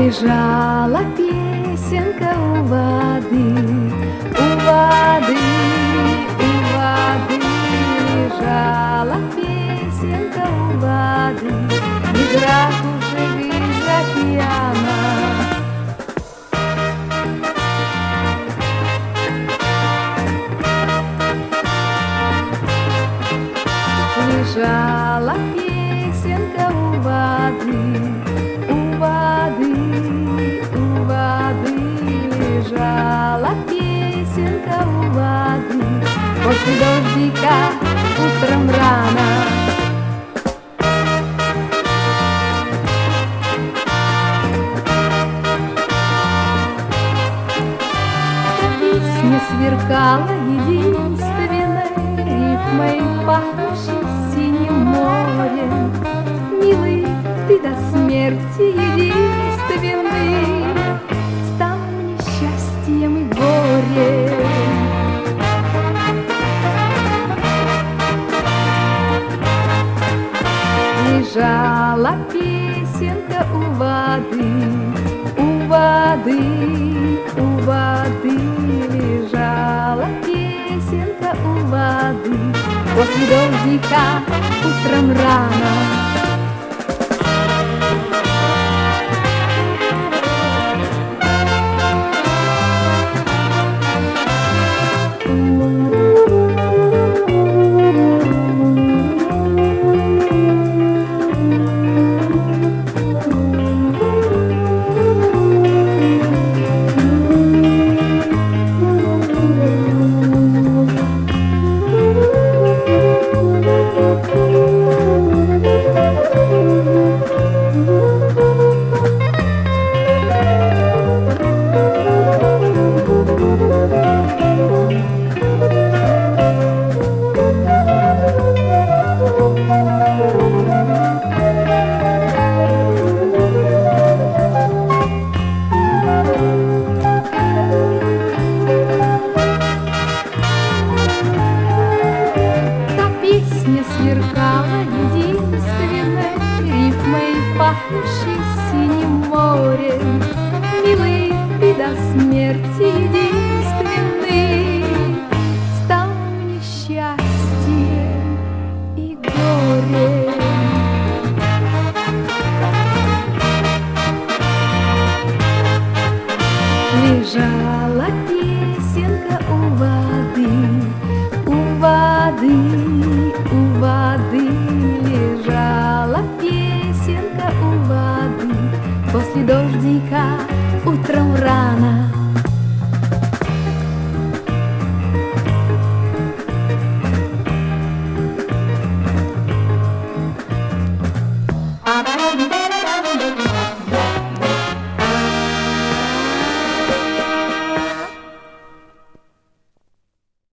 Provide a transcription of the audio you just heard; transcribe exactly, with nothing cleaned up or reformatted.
Лежала песенка у воды, у воды, у воды. Лежала песенка у воды, из ракушек, из океана. Лежала песенка у воды, у воды, у воды. Лежала песенка у воды, после дождика утром рано. Песня сверкала единственной рифмой, пахнущей синим морем. Милый, ты до смерти единственный, стал мне счастьем и горем. Лежала песенка у воды, у воды, у воды. Лежала песенка у воды, после дождика утром рано. Сверкала единственной рифмой, пахнущей синим морем. Милый, ты до смерти единственный, стал мне счастьем и горем. Лежала песенка у воды, у воды, у воды. Лежала песенка у воды, после дождика утром рано.